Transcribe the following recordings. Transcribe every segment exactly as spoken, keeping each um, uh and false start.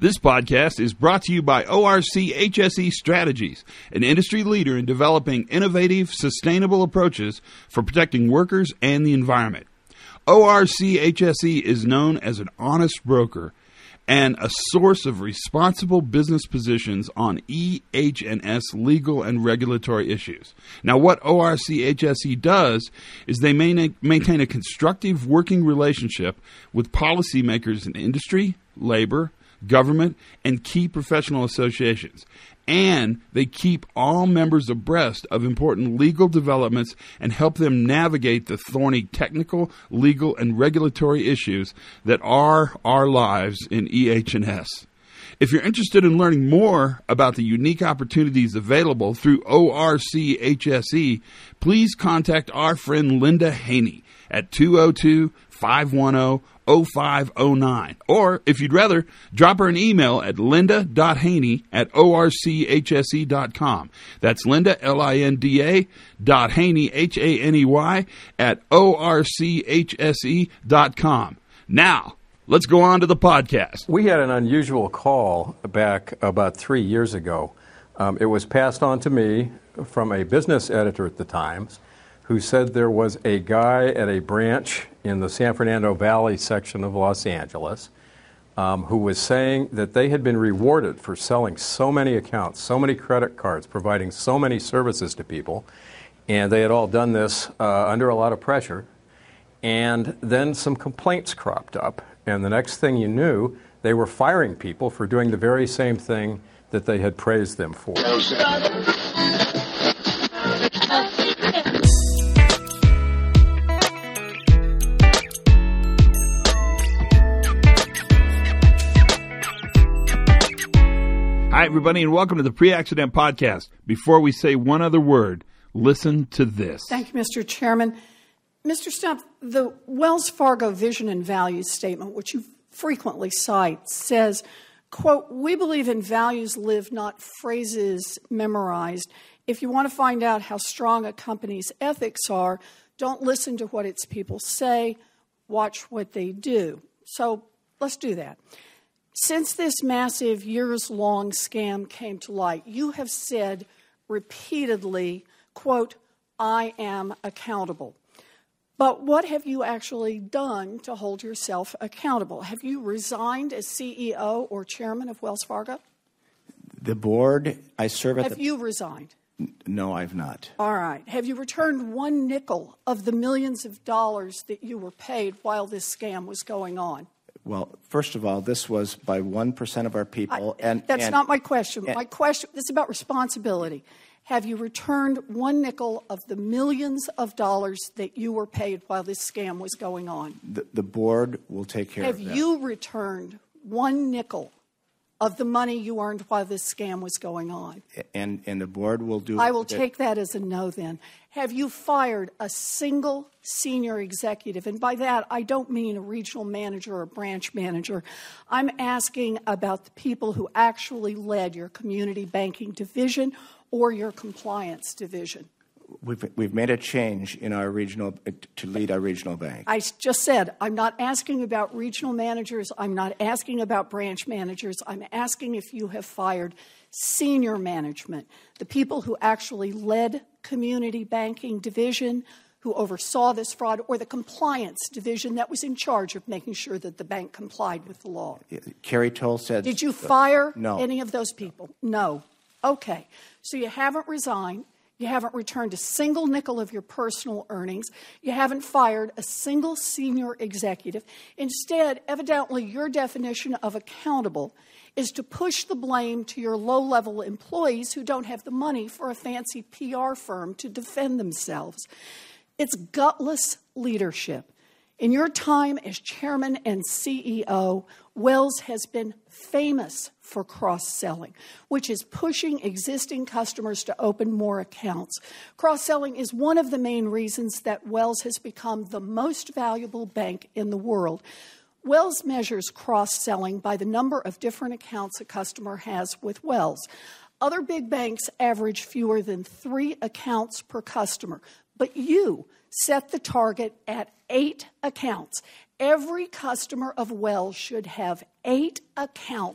This podcast is brought to you by O R C H S E Strategies, an industry leader in developing innovative, sustainable approaches for protecting workers and the environment. O R C H S E is known as an honest broker and a source of responsible business positions on E H S legal and regulatory issues. Now, what O R C H S E does is they maintain a constructive working relationship with policymakers in industry, labor, government, and key professional associations. And they keep all members abreast of important legal developments and help them navigate the thorny technical, legal, and regulatory issues that are our lives in E H S. If you're interested in learning more about the unique opportunities available through O R C H S E, please contact our friend Linda Haney at two oh two, five one oh, oh five oh nine. Or, if you'd rather, drop her an email at linda.haney at O R C H S E dot com. That's Linda, L I N D A, dot Haney, H A N E Y, at O R C H S E dot com. Now, let's go on to the podcast. We had an unusual call back about three years ago. Um, it was passed on to me from a business editor at the Times who said there was a guy at a branch in the San Fernando Valley section of Los Angeles um, who was saying that they had been rewarded for selling so many accounts, so many credit cards, providing so many services to people, and they had all done this uh, under a lot of pressure. And then some complaints cropped up, and the next thing you knew, they were firing people for doing the very same thing that they had praised them for. Hi, everybody, and welcome to the Pre-Accident Podcast. Before we say one other word, listen to this. Thank you, Mister Chairman. Mister Stumpf, the Wells Fargo Vision and Values Statement, which you frequently cite, says, quote, "We believe in values lived, not phrases memorized. If you want to find out how strong a company's ethics are, don't listen to what its people say, watch what they do." So let's do that. Since this massive years-long scam came to light, you have said repeatedly, quote, "I am accountable." But what have you actually done to hold yourself accountable? Have you resigned as C E O or chairman of Wells Fargo? The board, I serve at have the... Have you resigned? No, I've not. All right. Have you returned one nickel of the millions of dollars that you were paid while this scam was going on? Well, first of all, this was by one percent of our people. I, and That's and, not my question. And, my question, this is about responsibility. Have you returned one nickel of the millions of dollars that you were paid while this scam was going on? The, the board will take care Have of that. Have you returned one nickel of the money you earned while this scam was going on? And, and the board will do... I will take that as a no then. Have you fired a single senior executive? And by that, I don't mean a regional manager or a branch manager. I'm asking about the people who actually led your community banking division or your compliance division. We've, we've made a change in our regional, to lead our regional bank. I just said, I'm not asking about regional managers. I'm not asking about branch managers. I'm asking if you have fired senior management, the people who actually led community banking division, who oversaw this fraud, or the compliance division that was in charge of making sure that the bank complied with the law. Carrie Toll said... Did you fire uh, no. any of those people? No. Okay. So you haven't resigned. You haven't returned a single nickel of your personal earnings. You haven't fired a single senior executive. Instead, evidently, your definition of accountable is to push the blame to your low-level employees who don't have the money for a fancy P R firm to defend themselves. It's gutless leadership. In your time as chairman and C E O, Wells has been famous for cross-selling, which is pushing existing customers to open more accounts. Cross-selling is one of the main reasons that Wells has become the most valuable bank in the world. Wells measures cross-selling by the number of different accounts a customer has with Wells. Other big banks average fewer than three accounts per customer, but you set the target at eight accounts. Every customer of Wells should have eight accounts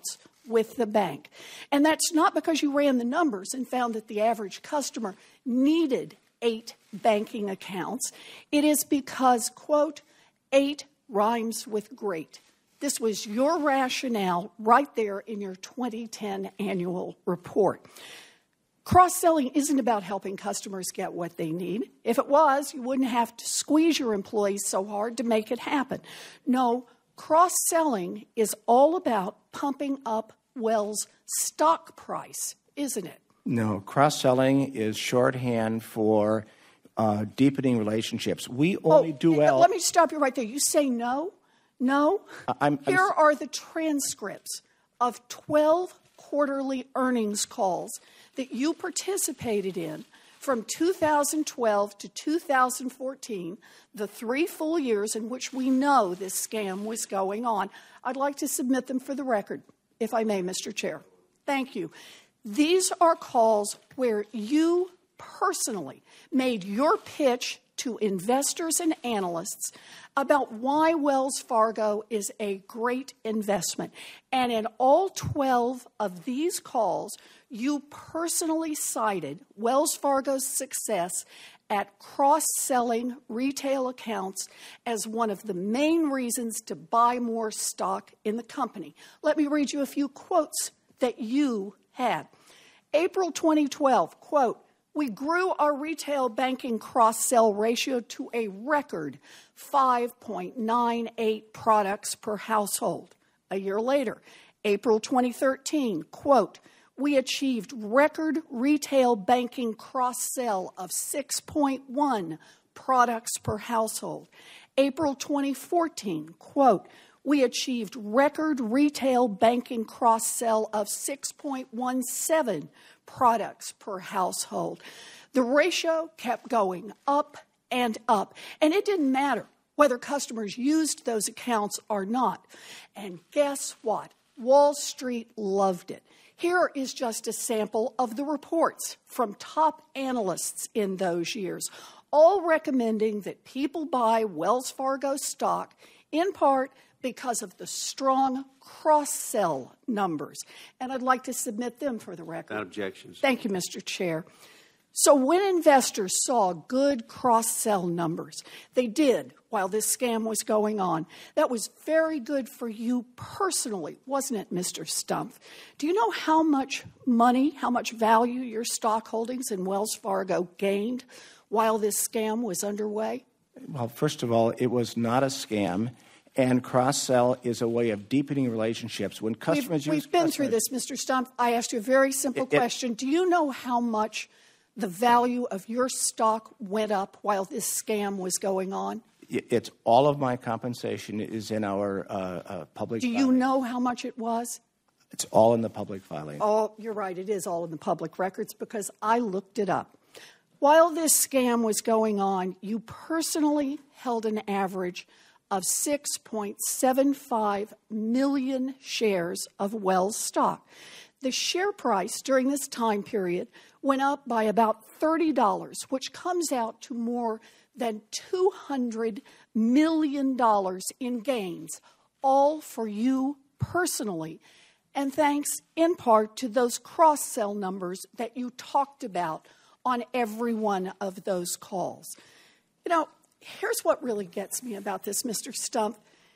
with the bank. And that's not because you ran the numbers and found that the average customer needed eight banking accounts. It is because, quote, eight rhymes with great. This was your rationale right there in your twenty ten annual report. Cross-selling isn't about helping customers get what they need. If it was, you wouldn't have to squeeze your employees so hard to make it happen. No, cross-selling is all about pumping up Wells' stock price, isn't it? No, cross-selling is shorthand for uh, deepening relationships. We only oh, do well. Let me stop you right there. You say no? No? I'm, Here I'm, are the transcripts of twelve quarterly earnings calls that you participated in from two thousand twelve to two thousand fourteen, the three full years in which we know this scam was going on. I'd like to submit them for the record, if I may, Mister Chair. Thank you. These are calls where you personally made your pitch to investors and analysts about why Wells Fargo is a great investment. And in all twelve of these calls, you personally cited Wells Fargo's success at cross-selling retail accounts as one of the main reasons to buy more stock in the company. Let me read you a few quotes that you had. April twenty twelve, quote, "We grew our retail banking cross-sell ratio to a record five point nine eight products per household." A year later, April twenty thirteen, quote, "We achieved record retail banking cross-sell of six point one products per household." April twenty fourteen, quote, "We achieved record retail banking cross-sell of six point one seven products per household." The ratio kept going up and up, and it didn't matter whether customers used those accounts or not. And guess what? Wall Street loved it. Here is just a sample of the reports from top analysts in those years, all recommending that people buy Wells Fargo stock in part because of the strong cross-sell numbers. And I'd like to submit them for the record. Without objections. Thank you, Mister Chair. So when investors saw good cross-sell numbers, they did while this scam was going on. That was very good for you personally, wasn't it, Mister Stumpf? Do you know how much money, how much value your stock holdings in Wells Fargo gained while this scam was underway? Well, first of all, it was not a scam. And cross-sell is a way of deepening relationships. When customers we've, use We've been customers, through this, Mister Stumpf. I asked you a very simple it, it, question. Do you know how much the value of your stock went up while this scam was going on? It's all of my compensation is in our uh, uh, public Do you filing. know how much it was? It's all in the public filing. Oh, you're right. It is all in the public records because I looked it up. While this scam was going on, you personally held an average of six point seven five million shares of Wells stock. The share price during this time period went up by about thirty dollars, which comes out to more than two hundred million dollars in gains, all for you personally, and thanks in part to those cross-sell numbers that you talked about on every one of those calls. You know, here's what really gets me about this, Mister Stumpf.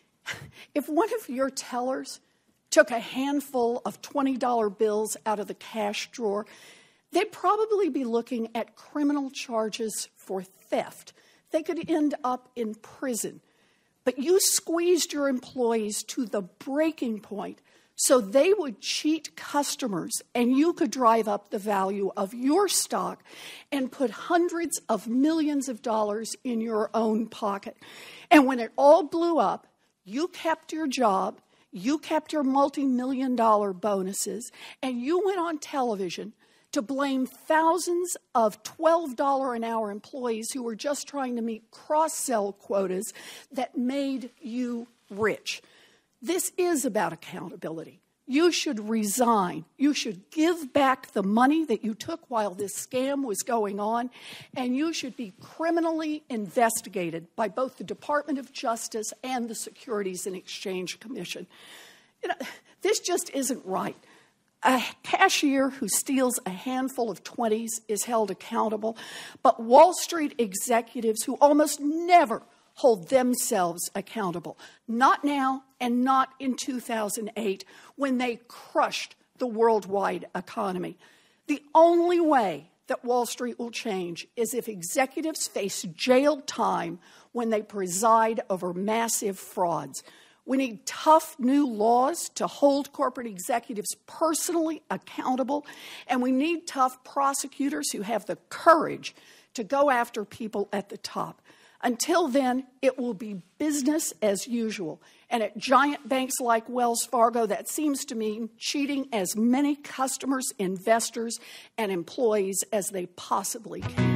If one of your tellers took a handful of twenty dollar bills out of the cash drawer, they'd probably be looking at criminal charges for theft. They could end up in prison. But you squeezed your employees to the breaking point so they would cheat customers and you could drive up the value of your stock and put hundreds of millions of dollars in your own pocket. And when it all blew up, you kept your job, you kept your multi-million dollar bonuses, and you went on television to blame thousands of twelve dollars an hour employees who were just trying to meet cross-sell quotas that made you rich. This is about accountability. You should resign. You should give back the money that you took while this scam was going on, and you should be criminally investigated by both the Department of Justice and the Securities and Exchange Commission. You know, this just isn't right. A cashier who steals a handful of twenties is held accountable, but Wall Street executives who almost never hold themselves accountable, not now and not in two thousand eight when they crushed the worldwide economy. The only way that Wall Street will change is if executives face jail time when they preside over massive frauds. We need tough new laws to hold corporate executives personally accountable, and we need tough prosecutors who have the courage to go after people at the top. Until then, it will be business as usual. And at giant banks like Wells Fargo, that seems to mean cheating as many customers, investors, and employees as they possibly can.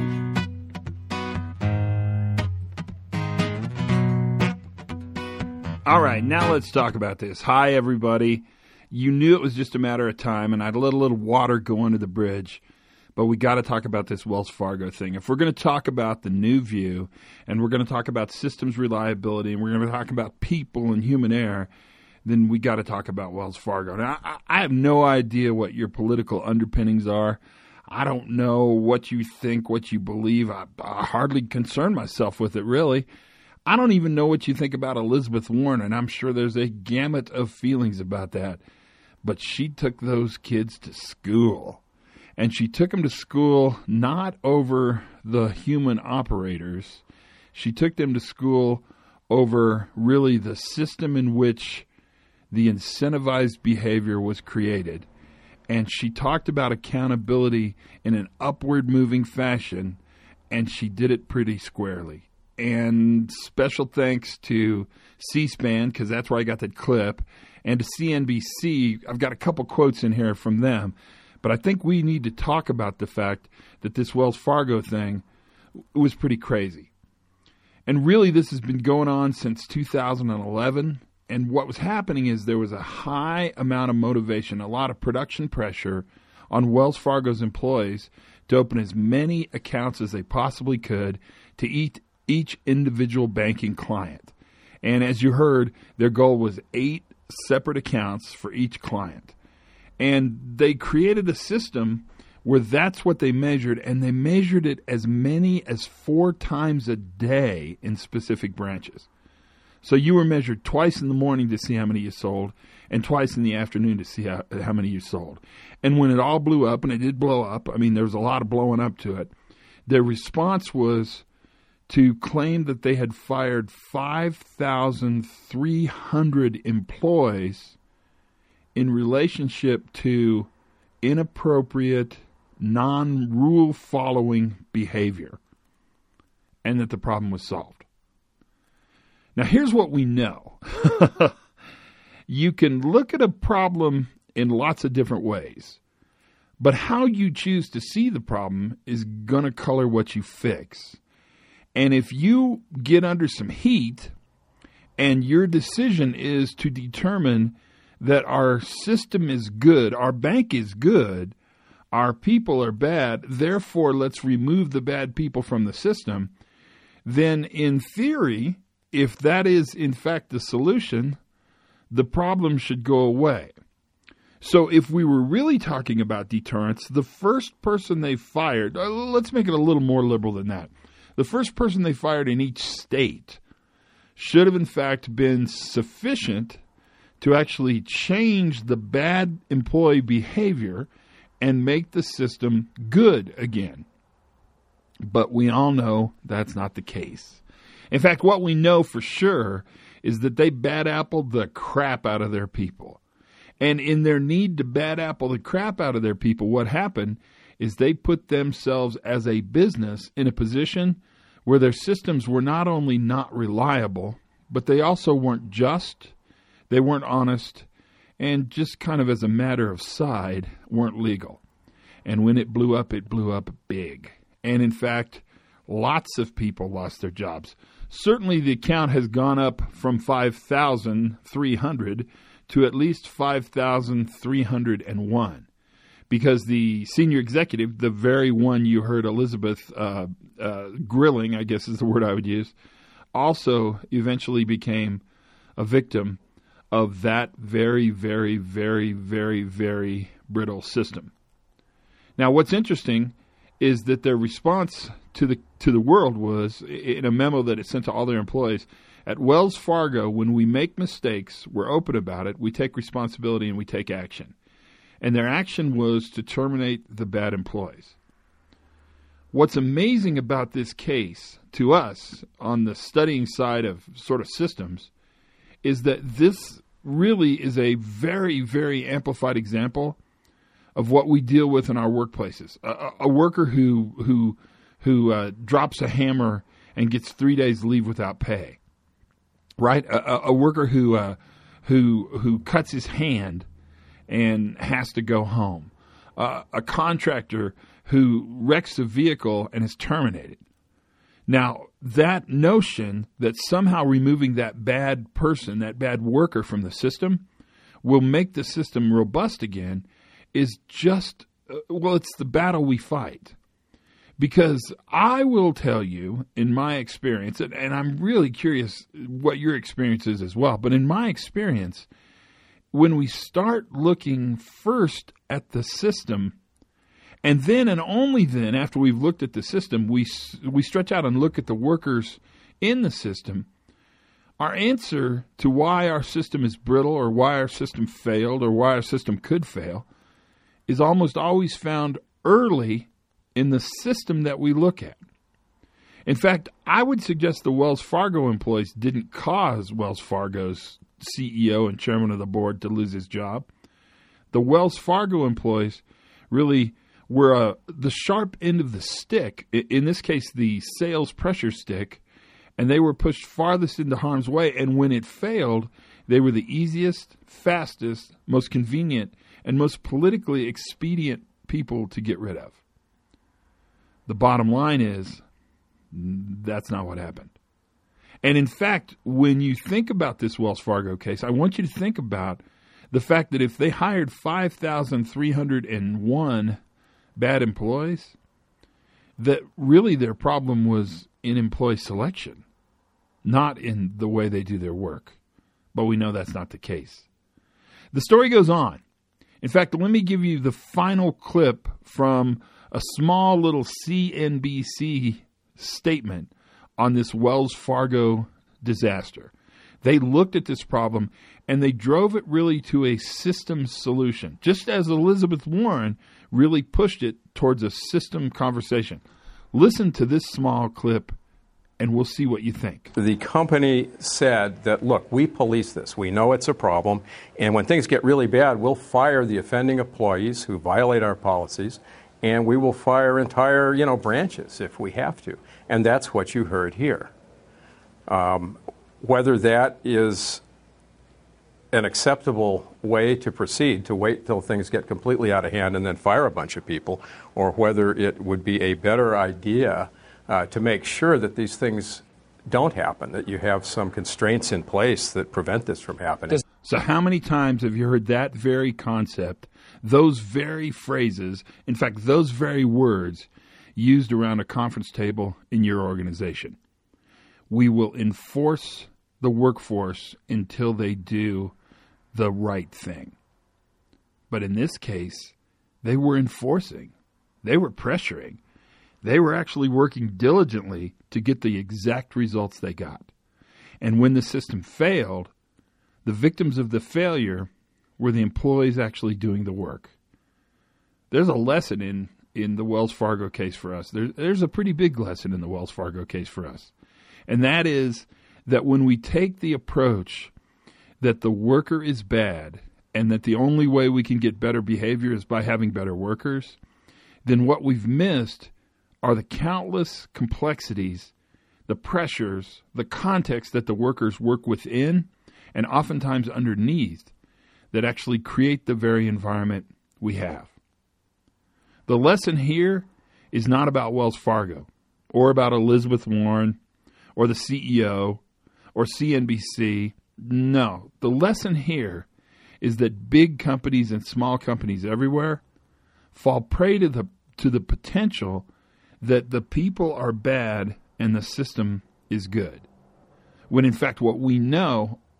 All right, now let's talk about this. Hi, everybody. You knew it was just a matter of time, and I'd let a little water go under the bridge. But we got to talk about this Wells Fargo thing. If we're going to talk about the new view, and we're going to talk about systems reliability, and we're going to talk about people and human error, then we got to talk about Wells Fargo. Now, I, I have no idea what your political underpinnings are. I don't know what you think, what you believe. I, I hardly concern myself with it, really. I don't even know what you think about Elizabeth Warren, and I'm sure there's a gamut of feelings about that. But she took those kids to school. And she took them to school not over the human operators. She took them to school over really the system in which the incentivized behavior was created. And she talked about accountability in an upward moving fashion, and she did it pretty squarely. And special thanks to C-SPAN, because that's where I got that clip, and to C N B C. I've got a couple quotes in here from them. But I think we need to talk about the fact that this Wells Fargo thing was pretty crazy. And really, this has been going on since two thousand eleven. And what was happening is there was a high amount of motivation, a lot of production pressure on Wells Fargo's employees to open as many accounts as they possibly could to eat each individual banking client. And as you heard, their goal was eight separate accounts for each client. And they created a system where that's what they measured, and they measured it as many as four times a day in specific branches. So you were measured twice in the morning to see how many you sold, and twice in the afternoon to see how, how many you sold. And when it all blew up, and it did blow up, I mean, there was a lot of blowing up to it, their response was to claim that they had fired five thousand three hundred employees in relationship to inappropriate, non-rule following behavior, and that the problem was solved. Now, here's what we know. You can look at a problem in lots of different ways, but how you choose to see the problem is going to color what you fix. And if you get under some heat and your decision is to determine that our system is good, our bank is good, our people are bad, therefore let's remove the bad people from the system, then in theory, if that is in fact the solution, the problem should go away. So if we were really talking about deterrence, the first person they fired, let's make it a little more liberal than that. The first person they fired in each state should have in fact been sufficient to actually change the bad employee behavior and make the system good again. But we all know that's not the case. In fact, what we know for sure is that they bad appled the crap out of their people. And in their need to bad apple the crap out of their people, what happened is they put themselves as a business in a position where their systems were not only not reliable, but they also weren't just, they weren't honest, and just kind of as a matter of side, weren't legal. And when it blew up, it blew up big. And in fact, lots of people lost their jobs. Certainly the count has gone up from five thousand three hundred to at least five thousand three hundred one. Because the senior executive, the very one you heard Elizabeth uh, uh, grilling, I guess is the word I would use, also eventually became a victim of that very, very, very, very, very brittle system. Now, what's interesting is that their response to the to the world was, in a memo that it sent to all their employees, at Wells Fargo, when we make mistakes, we're open about it, we take responsibility, and we take action. And their action was to terminate the bad employees. What's amazing about this case to us on the studying side of sort of systems is that this really is a very, very amplified example of what we deal with in our workplaces. A, a worker who who who uh, drops a hammer and gets three days leave without pay, right? A, a worker who uh, who who cuts his hand and has to go home. Uh, a contractor who wrecks a vehicle and is terminated. Now, that notion that somehow removing that bad person, that bad worker from the system will make the system robust again is just, uh, well, it's the battle we fight. Because I will tell you, in my experience, and, and I'm really curious what your experience is as well, but in my experience, when we start looking first at the system, and then and only then, after we've looked at the system, we we stretch out and look at the workers in the system, our answer to why our system is brittle or why our system failed or why our system could fail is almost always found early in the system that we look at. In fact, I would suggest the Wells Fargo employees didn't cause Wells Fargo's C E O and chairman of the board to lose his job. The Wells Fargo employees really were uh, the sharp end of the stick, in this case the sales pressure stick, and they were pushed farthest into harm's way. And when it failed, they were the easiest, fastest, most convenient, and most politically expedient people to get rid of. The bottom line is, that's not what happened. And in fact, when you think about this Wells Fargo case, I want you to think about the fact that if they hired five thousand three hundred one bad employees, that really their problem was in employee selection, not in the way they do their work. But we know that's not the case. The story goes on. In fact, let me give you the final clip from a small little C N B C statement on this Wells Fargo disaster. They looked at this problem and they drove it really to a systems solution, just as Elizabeth Warren really pushed it towards a system conversation. Listen to this small clip and we'll see what you think. The company said that, look, we police this. We know it's a problem. And when things get really bad, we'll fire the offending employees who violate our policies, and we will fire entire, you know, branches if we have to. And that's what you heard here. Um, whether that is an acceptable way to proceed, to wait till things get completely out of hand and then fire a bunch of people, or whether it would be a better idea uh, to make sure that these things don't happen, that you have some constraints in place that prevent this from happening. So how many times have you heard that very concept, those very phrases, in fact, those very words used around a conference table in your organization? We will enforce the workforce until they do the right thing. But in this case, they were enforcing. They were pressuring. They were actually working diligently to get the exact results they got. And when the system failed, the victims of the failure were the employees actually doing the work. There's a lesson in, in the Wells Fargo case for us. There, there's a pretty big lesson in the Wells Fargo case for us. And that is that when we take the approach that the worker is bad and that the only way we can get better behavior is by having better workers, then what we've missed are the countless complexities, the pressures, the context that the workers work within and oftentimes underneath that actually create the very environment we have. The lesson here is not about Wells Fargo or about Elizabeth Warren or the C E O or C N B C. No, the lesson here is that big companies and small companies everywhere fall prey to the to the potential that the people are bad and the system is good. When in fact what we know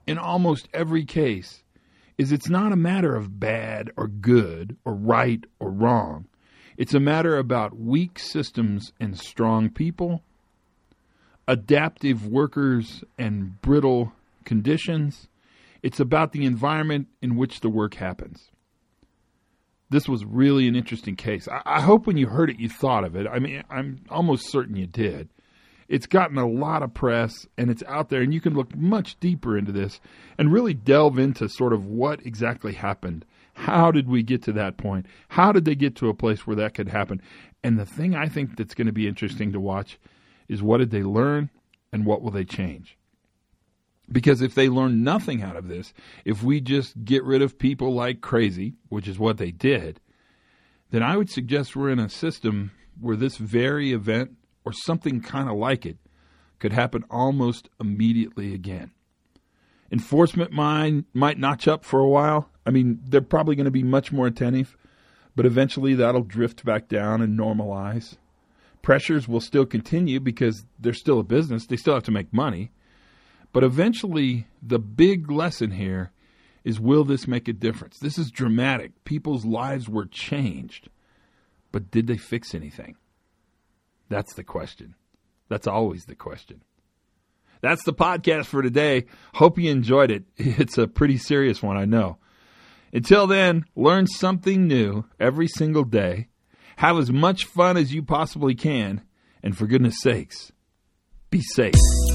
in almost every case is it's not a matter of bad or good or right or wrong. It's a matter about weak systems and strong people, adaptive workers and brittle conditions. It's about the environment in which the work happens. This was really an interesting case. I, I hope when you heard it, you thought of it. I mean, I'm almost certain you did. It's gotten a lot of press, and it's out there, and you can look much deeper into this and really delve into sort of what exactly happened. How did we get to that point? How did they get to a place where that could happen? And the thing I think that's going to be interesting to watch is what did they learn and what will they change? Because if they learn nothing out of this, if we just get rid of people like crazy, which is what they did, then I would suggest we're in a system where this very event or something kind of like it could happen almost immediately again. Enforcement might, might notch up for a while. I mean, they're probably going to be much more attentive, but eventually that'll drift back down and normalize. Pressures will still continue because they're still a business. They still have to make money. But eventually, the big lesson here is, will this make a difference? This is dramatic. People's lives were changed. But did they fix anything? That's the question. That's always the question. That's the podcast for today. Hope you enjoyed it. It's a pretty serious one, I know. Until then, learn something new every single day. Have as much fun as you possibly can. And for goodness sakes, be safe.